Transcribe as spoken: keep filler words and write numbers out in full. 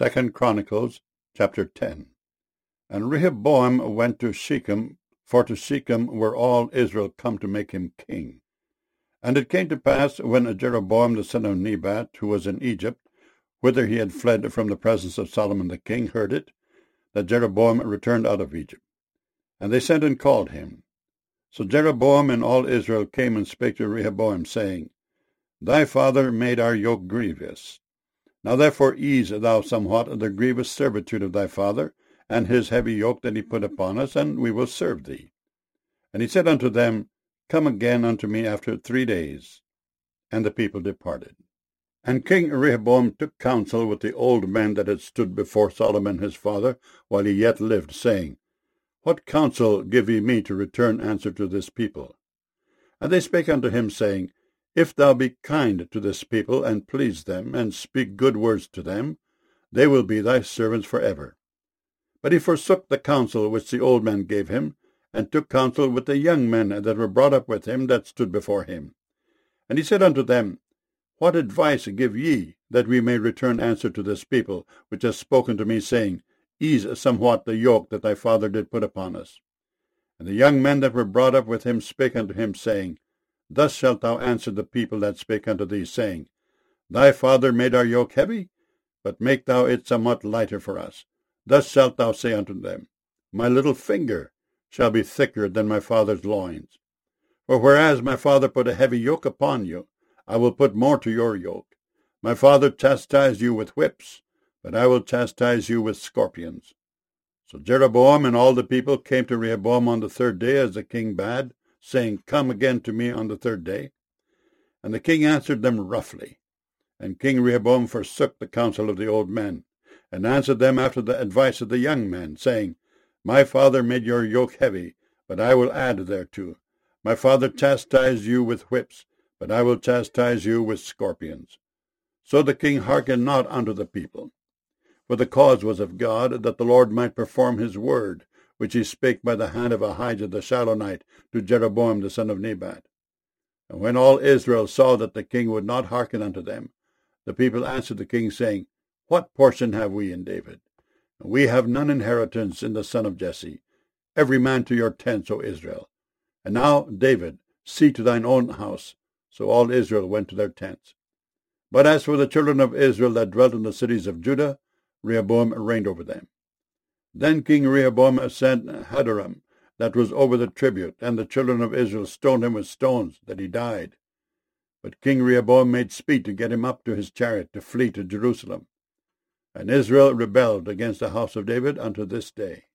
Second Chronicles chapter ten. And Rehoboam went to Shechem, for to Shechem were all Israel come to make him king. And it came to pass, when Jeroboam the son of Nebat, who was in Egypt, whither he had fled from the presence of Solomon the king, heard it, that Jeroboam returned out of Egypt. And they sent and called him. So Jeroboam and all Israel came and spake to Rehoboam, saying, Thy father made our yoke grievous. Now therefore ease thou somewhat the grievous servitude of thy father, and his heavy yoke that he put upon us, and we will serve thee. And he said unto them, Come again unto me after three days. And the people departed. And King Rehoboam took counsel with the old men that had stood before Solomon his father, while he yet lived, saying, What counsel give ye me to return answer to this people? And they spake unto him, saying, If thou be kind to this people, and please them, and speak good words to them, they will be thy servants for ever. But he forsook the counsel which the old men gave him, and took counsel with the young men that were brought up with him, that stood before him. And he said unto them, What advice give ye, that we may return answer to this people, which has spoken to me, saying, Ease somewhat the yoke that thy father did put upon us? And the young men that were brought up with him spake unto him, saying, Thus shalt thou answer the people that spake unto thee, saying, Thy father made our yoke heavy, but make thou it somewhat lighter for us. Thus shalt thou say unto them, My little finger shall be thicker than my father's loins. For whereas my father put a heavy yoke upon you, I will put more to your yoke. My father chastised you with whips, but I will chastise you with scorpions. So Jeroboam and all the people came to Rehoboam on the third day, as the king bade, saying, Come again to me on the third day. And the king answered them roughly. And King Rehoboam forsook the counsel of the old men, and answered them after the advice of the young men, saying, My father made your yoke heavy, but I will add thereto. My father chastised you with whips, but I will chastise you with scorpions. So the king hearkened not unto the people. For the cause was of God, that the Lord might perform his word, which he spake by the hand of Ahijah the Shilonite to Jeroboam the son of Nebat. And when all Israel saw that the king would not hearken unto them, the people answered the king, saying, What portion have we in David? We have none inheritance in the son of Jesse. Every man to your tents, O Israel. And now, David, see to thine own house. So all Israel went to their tents. But as for the children of Israel that dwelt in the cities of Judah, Rehoboam reigned over them. Then King Rehoboam sent Hadoram, that was over the tribute, and the children of Israel stoned him with stones, that he died. But King Rehoboam made speed to get him up to his chariot, to flee to Jerusalem. And Israel rebelled against the house of David unto this day.